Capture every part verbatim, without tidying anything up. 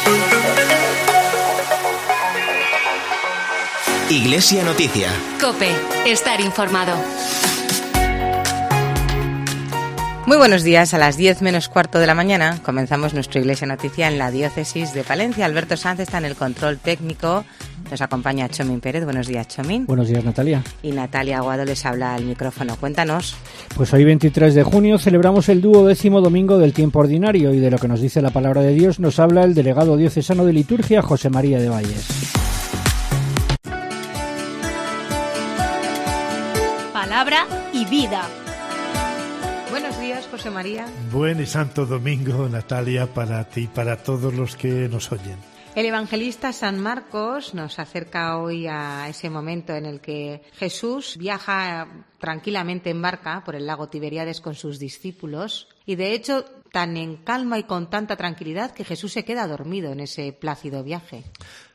Iglesia Noticia. COPE. Estar informado. Muy buenos días. A las diez menos cuarto de la mañana comenzamos nuestra Iglesia Noticia en la diócesis de Palencia. Alberto Sanz está en el control técnico. Nos acompaña Chomín Pérez. Buenos días, Chomín. Buenos días, Natalia. Y Natalia Aguado les habla al micrófono. Cuéntanos. Pues hoy, veintitrés de junio, celebramos el duodécimo domingo del tiempo ordinario y de lo que nos dice la palabra de Dios nos habla el delegado diocesano de liturgia, José María de Valles. Palabra y vida. Buenos días, José María. Buen y santo domingo, Natalia, para ti y para todos los que nos oyen. El evangelista San Marcos nos acerca hoy a ese momento en el que Jesús viaja tranquilamente en barca por el lago Tiberíades con sus discípulos y, de hecho, tan en calma y con tanta tranquilidad que Jesús se queda dormido en ese plácido viaje.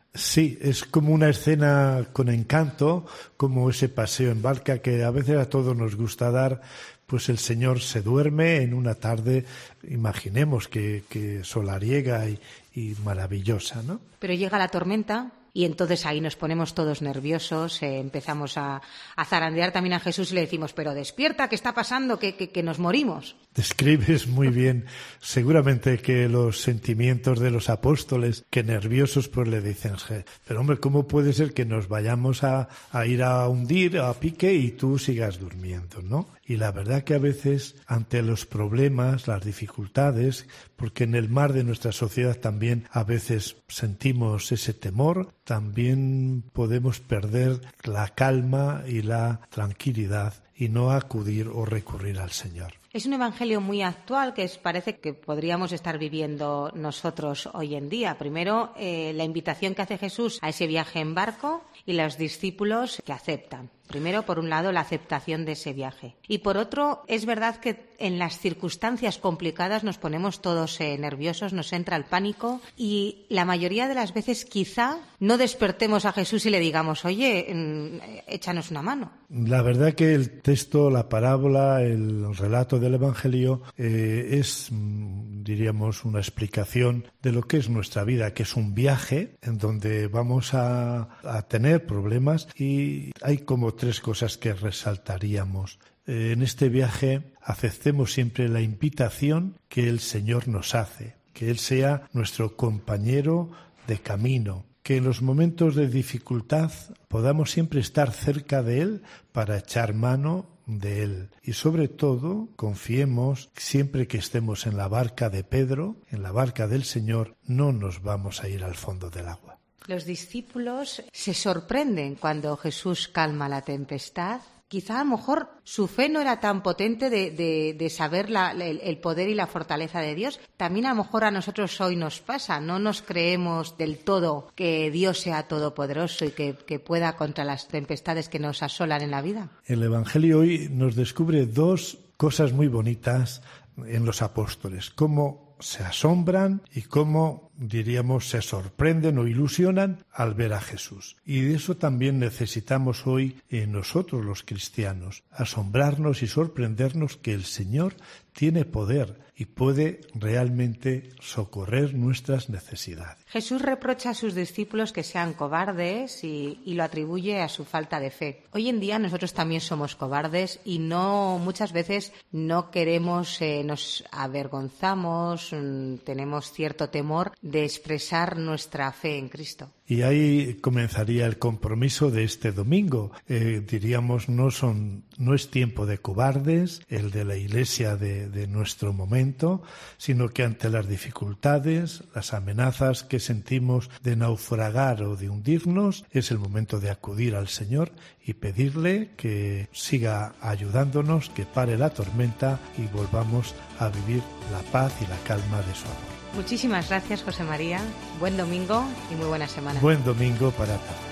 Sí, es como una escena con encanto, como ese paseo en barca que a veces a todos nos gusta dar. Pues el Señor se duerme en una tarde, imaginemos que, que solariega y, y maravillosa, ¿no? Pero llega la tormenta y entonces ahí nos ponemos todos nerviosos, eh, empezamos a, a zarandear también a Jesús y le decimos, pero despierta, ¿qué está pasando? Que, que, que nos morimos. Describes muy bien, seguramente que los sentimientos de los apóstoles, que nerviosos pues le dicen, pero hombre, ¿cómo puede ser que nos vayamos a, a ir a hundir, a pique y tú sigas durmiendo, ¿no? Y la verdad que a veces, ante los problemas, las dificultades, porque en el mar de nuestra sociedad también a veces sentimos ese temor, también podemos perder la calma y la tranquilidad y no acudir o recurrir al Señor. Es un evangelio muy actual que es, parece que podríamos estar viviendo nosotros hoy en día. Primero, eh, la invitación que hace Jesús a ese viaje en barco y los discípulos que aceptan. Primero, por un lado, la aceptación de ese viaje. Y por otro, es verdad que en las circunstancias complicadas nos ponemos todos eh, nerviosos, nos entra el pánico y la mayoría de las veces quizá no despertemos a Jesús y le digamos, oye, échanos una mano. La verdad que el texto, la parábola, el relato del Evangelio eh, es, diríamos, una explicación de lo que es nuestra vida, que es un viaje en donde vamos a, a tener problemas y hay como tres cosas que resaltaríamos. Eh, en este viaje aceptemos siempre la invitación que el Señor nos hace, que Él sea nuestro compañero de camino, que en los momentos de dificultad podamos siempre estar cerca de Él para echar mano de Él. Y sobre todo, confiemos siempre que estemos en la barca de Pedro, en la barca del Señor, no nos vamos a ir al fondo del agua. Los discípulos se sorprenden cuando Jesús calma la tempestad. Quizá a lo mejor su fe no era tan potente de, de, de saber la, el, el poder y la fortaleza de Dios. También a lo mejor a nosotros hoy nos pasa. No nos creemos del todo que Dios sea todopoderoso y que, que pueda contra las tempestades que nos asolan en la vida. El Evangelio hoy nos descubre dos cosas muy bonitas en los apóstoles. Cómo se asombran y cómo, diríamos, se sorprenden o ilusionan al ver a Jesús. Y de eso también necesitamos hoy en nosotros los cristianos, asombrarnos y sorprendernos que el Señor tiene poder y puede realmente socorrer nuestras necesidades. Jesús reprocha a sus discípulos que sean cobardes y, y lo atribuye a su falta de fe. Hoy en día nosotros también somos cobardes y no muchas veces no queremos, eh, nos avergonzamos, mmm, tenemos cierto temor de expresar nuestra fe en Cristo. Y ahí comenzaría el compromiso de este domingo. Eh, diríamos, no son, no es tiempo de cobardes, el de la Iglesia de, de nuestro momento, sino que ante las dificultades, las amenazas que sentimos de naufragar o de hundirnos, es el momento de acudir al Señor y pedirle que siga ayudándonos, que pare la tormenta y volvamos a vivir la paz y la calma de su amor. Muchísimas gracias, José María. Buen domingo y muy buena semana. Buen domingo para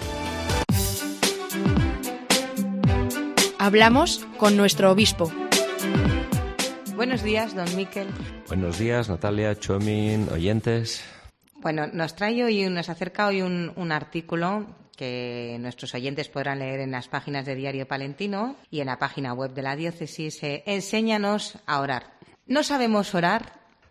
todos. Hablamos con nuestro obispo. Buenos días, don Miquel. Buenos días, Natalia, Chomín, oyentes. Bueno, nos trae hoy, nos acerca hoy un, un artículo que nuestros oyentes podrán leer en las páginas de Diario Palentino y en la página web de la diócesis. Eh, Enséñanos a orar. No sabemos orar,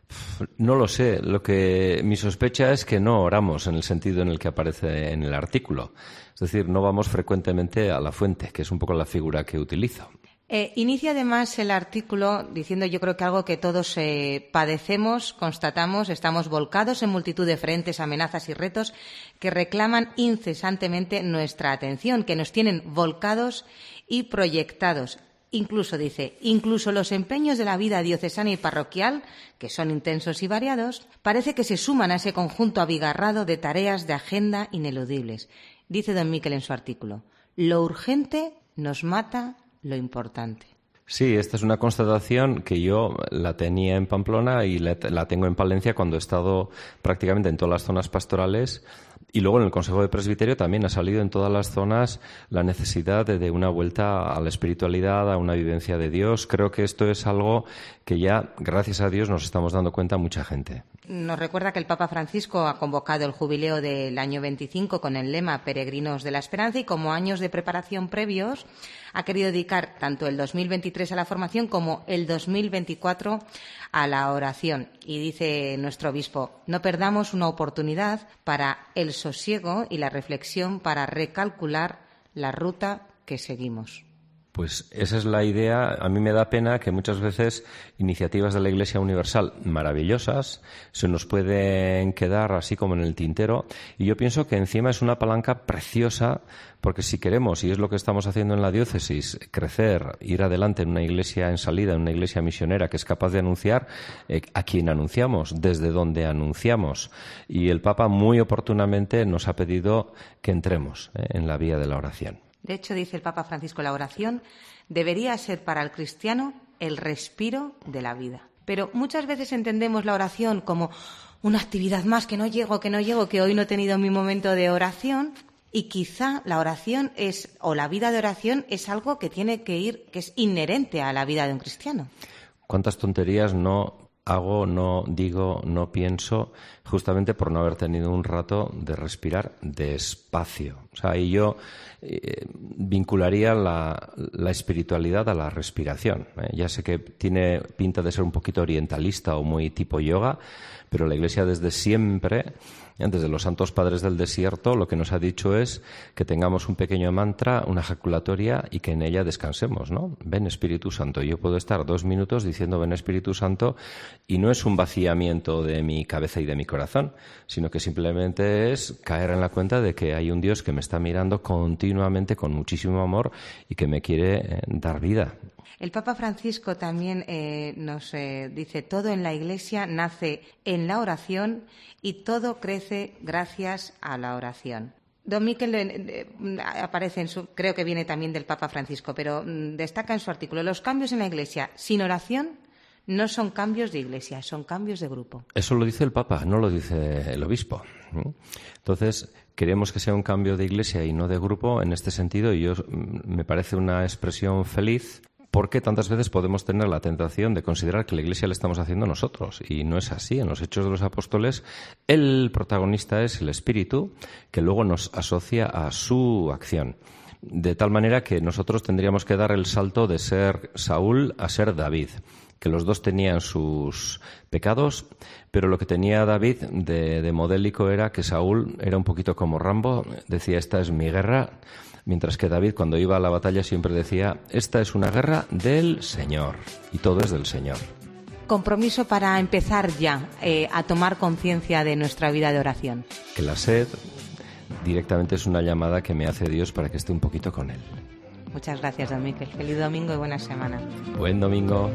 No lo sé. Lo que mi sospecha es que no oramos en el sentido en el que aparece en el artículo. Es decir, no vamos frecuentemente a la fuente, que es un poco la figura que utilizo. Eh, inicia además el artículo diciendo, yo creo que algo que todos eh, padecemos, constatamos, estamos volcados en multitud de frentes, amenazas y retos que reclaman incesantemente nuestra atención, que nos tienen volcados y proyectados. Incluso, dice, incluso los empeños de la vida diocesana y parroquial, que son intensos y variados, parece que se suman a ese conjunto abigarrado de tareas de agenda ineludibles. Dice don Miquel en su artículo, lo urgente nos mata lo importante. Sí, esta es una constatación que yo la tenía en Pamplona y la, la tengo en Palencia cuando he estado prácticamente en todas las zonas pastorales, y luego en el Consejo de Presbiterio también ha salido en todas las zonas la necesidad de, de una vuelta a la espiritualidad, a una vivencia de Dios. Creo que esto es algo que ya, gracias a Dios, nos estamos dando cuenta mucha gente. Nos recuerda que el Papa Francisco ha convocado el jubileo del año veinticinco con el lema Peregrinos de la Esperanza, y como años de preparación previos ha querido dedicar tanto el dos mil veintitrés a la formación como el dos mil veinticuatro a la oración. Y dice nuestro obispo, no perdamos una oportunidad para el sosiego y la reflexión para recalcular la ruta que seguimos. Pues esa es la idea. A mí me da pena que muchas veces iniciativas de la Iglesia Universal maravillosas se nos pueden quedar así como en el tintero, y yo pienso que encima es una palanca preciosa, porque si queremos, y es lo que estamos haciendo en la diócesis, crecer, ir adelante en una iglesia en salida, en una iglesia misionera que es capaz de anunciar eh, a quien anunciamos, desde donde anunciamos. Y el Papa muy oportunamente nos ha pedido que entremos eh, en la vía de la oración. De hecho, dice el Papa Francisco, la oración debería ser para el cristiano el respiro de la vida. Pero muchas veces entendemos la oración como una actividad más, que no llego, que no llego, que hoy no he tenido mi momento de oración, y quizá la oración es, o la vida de oración es algo que tiene que ir, que es inherente a la vida de un cristiano. ¿Cuántas tonterías no hago, no digo, no pienso, justamente por no haber tenido un rato de respirar despacio? O sea, y yo eh, vincularía la, la espiritualidad a la respiración. ¿eh? Ya sé que tiene pinta de ser un poquito orientalista o muy tipo yoga, pero la Iglesia desde siempre, desde los santos padres del desierto, lo que nos ha dicho es que tengamos un pequeño mantra, una ejaculatoria, y que en ella descansemos, ¿no? Ven Espíritu Santo. Yo puedo estar dos minutos diciendo ven Espíritu Santo, y no es un vaciamiento de mi cabeza y de mi corazón, sino que simplemente es caer en la cuenta de que hay un Dios que me está mirando continuamente con muchísimo amor y que me quiere eh, dar vida. El Papa Francisco también eh, nos eh, dice, todo en la Iglesia nace en la oración y todo crece gracias a la oración. Don Miquel eh, eh, aparece en su, creo que viene también del Papa Francisco, pero mm, destaca en su artículo, los cambios en la Iglesia sin oración no son cambios de Iglesia, son cambios de grupo. Eso lo dice el Papa, no lo dice el obispo. Entonces, queremos que sea un cambio de Iglesia y no de grupo en este sentido, y yo, me parece una expresión feliz, porque tantas veces podemos tener la tentación de considerar que la Iglesia la estamos haciendo nosotros, y no es así. En los Hechos de los Apóstoles el protagonista es el Espíritu, que luego nos asocia a su acción. De tal manera que nosotros tendríamos que dar el salto de ser Saúl a ser David, que los dos tenían sus pecados, pero lo que tenía David de, de modélico era que Saúl era un poquito como Rambo, decía, esta es mi guerra, mientras que David, cuando iba a la batalla, siempre decía, esta es una guerra del Señor, y todo es del Señor. Compromiso para empezar ya eh, a tomar conciencia de nuestra vida de oración. Que la sed directamente es una llamada que me hace Dios para que esté un poquito con Él. Muchas gracias, don Miquel. Feliz domingo y buena semana. Buen domingo.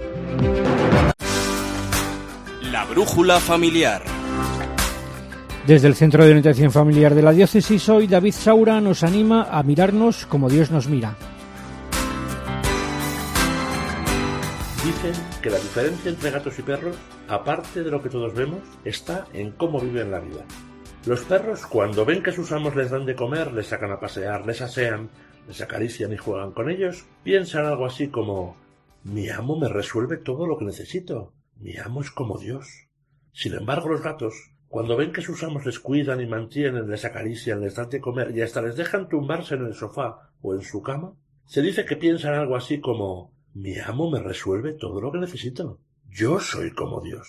La brújula familiar. Desde el Centro de Orientación Familiar de la Diócesis, hoy David Saura nos anima a mirarnos como Dios nos mira. Dicen que la diferencia entre gatos y perros, aparte de lo que todos vemos, está en cómo viven la vida. Los perros, cuando ven que sus amos les dan de comer, les sacan a pasear, les asean, les acarician y juegan con ellos, piensan algo así como: mi amo me resuelve todo lo que necesito, mi amo es como Dios. Sin embargo, los gatos, cuando ven que sus amos les cuidan y mantienen, les acarician, les dan de comer y hasta les dejan tumbarse en el sofá o en su cama, se dice que piensan algo así como: mi amo me resuelve todo lo que necesito, yo soy como Dios.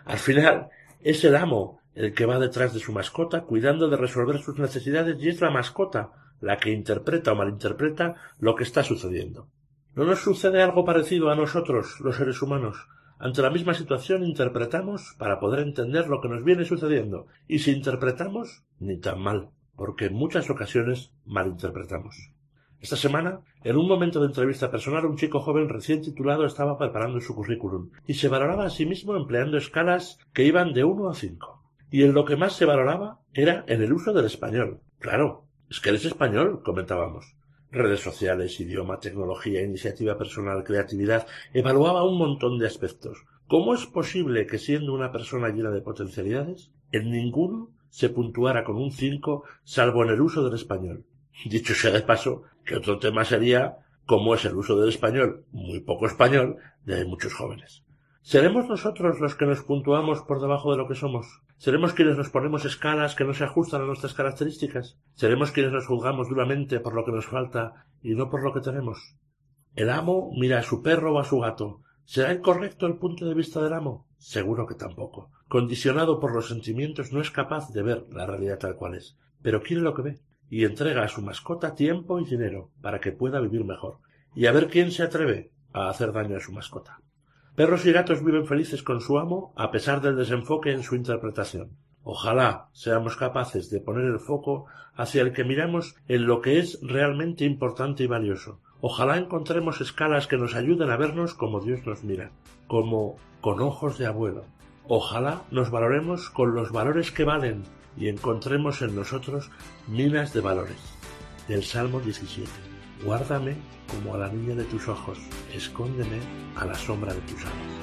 Al final, es el amo el que va detrás de su mascota cuidando de resolver sus necesidades y es la mascota la que interpreta o malinterpreta lo que está sucediendo. ¿No nos sucede algo parecido a nosotros, los seres humanos? Ante la misma situación interpretamos para poder entender lo que nos viene sucediendo. Y si interpretamos, ni tan mal, porque en muchas ocasiones malinterpretamos. Esta semana, en un momento de entrevista personal, un chico joven recién titulado estaba preparando su currículum y se valoraba a sí mismo empleando escalas que iban de uno a cinco. Y en lo que más se valoraba era en el uso del español. Claro, es que eres español, comentábamos. Redes sociales, idioma, tecnología, iniciativa personal, creatividad, evaluaba un montón de aspectos. ¿Cómo es posible que siendo una persona llena de potencialidades, en ninguno se puntuara con un cinco, salvo en el uso del español? Dicho sea de paso, que otro tema sería cómo es el uso del español, muy poco español, de muchos jóvenes. ¿Seremos nosotros los que nos puntuamos por debajo de lo que somos? ¿Seremos quienes nos ponemos escalas que no se ajustan a nuestras características? ¿Seremos quienes nos juzgamos duramente por lo que nos falta y no por lo que tenemos? El amo mira a su perro o a su gato. ¿Será incorrecto el punto de vista del amo? Seguro que tampoco. Condicionado por los sentimientos no es capaz de ver la realidad tal cual es, pero quiere lo que ve y entrega a su mascota tiempo y dinero para que pueda vivir mejor. Y a ver quién se atreve a hacer daño a su mascota. Perros y gatos viven felices con su amo a pesar del desenfoque en su interpretación. Ojalá seamos capaces de poner el foco hacia el que miramos en lo que es realmente importante y valioso. Ojalá encontremos escalas que nos ayuden a vernos como Dios nos mira, como con ojos de abuelo. Ojalá nos valoremos con los valores que valen y encontremos en nosotros minas de valores. Del Salmo diecisiete. Guárdame como a la niña de tus ojos, escóndeme a la sombra de tus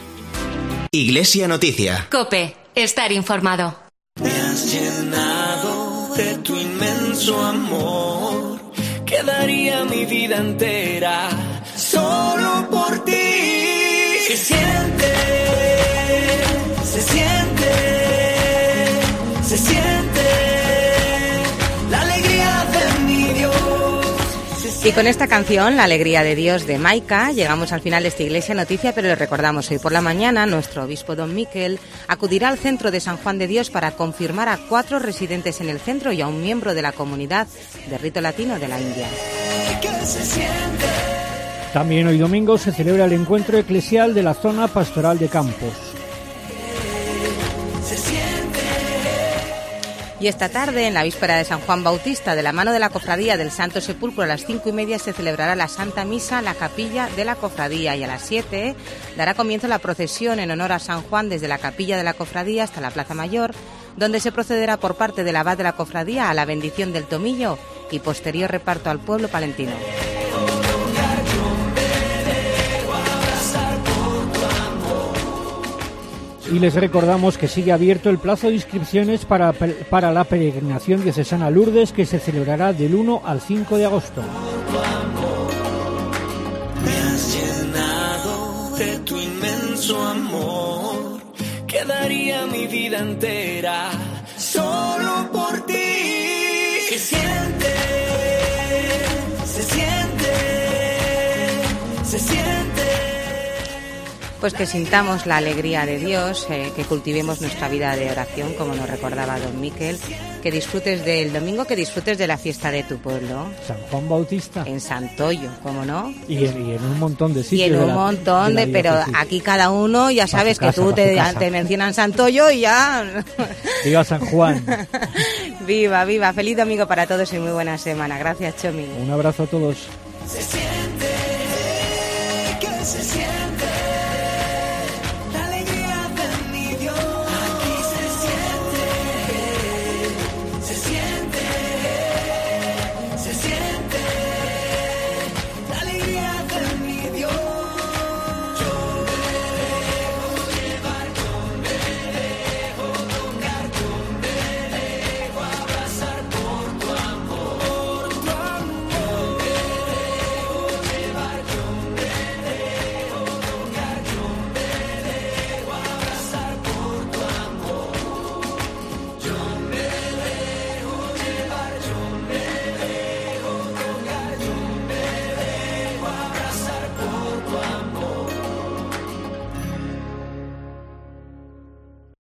alas. Iglesia Noticia. COPE, estar informado. Me has llenado de tu inmenso amor, que daría mi vida entera solo por ti. Se siente, se siente, se siente la alegría de mi Dios. Y con esta canción, La alegría de Dios de Maika, llegamos al final de esta Iglesia Noticia, pero les recordamos, hoy por la mañana nuestro obispo don Miquel acudirá al centro de San Juan de Dios para confirmar a cuatro residentes en el centro y a un miembro de la comunidad de rito latino de la India. También hoy domingo se celebra el encuentro eclesial de la zona pastoral de Campos. Y esta tarde, en la víspera de San Juan Bautista, de la mano de la Cofradía del Santo Sepulcro, a las cinco y media se celebrará la Santa Misa en la capilla de la Cofradía y a las siete dará comienzo la procesión en honor a San Juan desde la capilla de la Cofradía hasta la Plaza Mayor, donde se procederá por parte del abad de la Cofradía a la bendición del tomillo y posterior reparto al pueblo palentino. Y les recordamos que sigue abierto el plazo de inscripciones para, para la peregrinación diocesana a Lourdes, que se celebrará del uno al cinco de agosto. Me has llenado de tu inmenso amor, que daría mi vida entera solo por ti. Se siente, se siente, se siente. Pues que sintamos la alegría de Dios, eh, que cultivemos nuestra vida de oración, como nos recordaba don Miquel, que disfrutes del domingo, que disfrutes de la fiesta de tu pueblo. San Juan Bautista. En Santoyo, ¿cómo no? Y en, y en un montón de sitios. Y en un de la, montón de, de pero aquí cada uno, ya sabes que casa, tú te, te mencionan Santoyo y ya... Viva San Juan. Viva, viva. Feliz domingo para todos y muy buena semana. Gracias, Chomi. Un abrazo a todos.